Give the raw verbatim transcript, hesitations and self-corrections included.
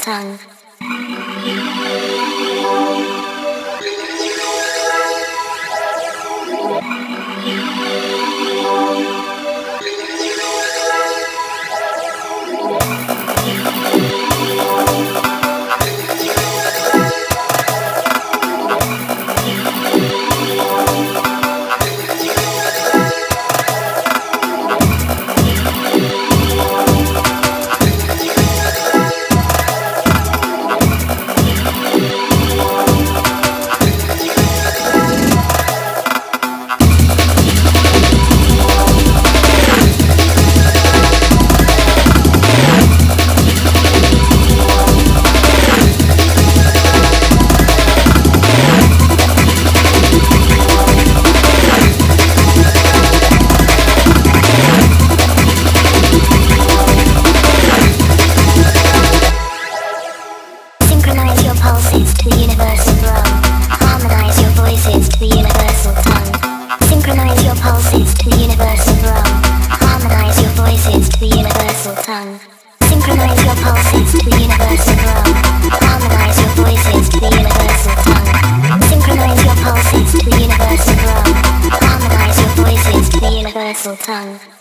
tongue. Synchronize your pulses to the universal drum. Harmonize your voices to the universal tongue. Synchronize your pulses to the universal drum. Harmonize your voices to the universal tongue. Synchronize your pulses to the universal drum. Harmonize your voices to the universal tongue. Synchronize your pulses to the universal drum. Harmonize your voices to the universal tongue.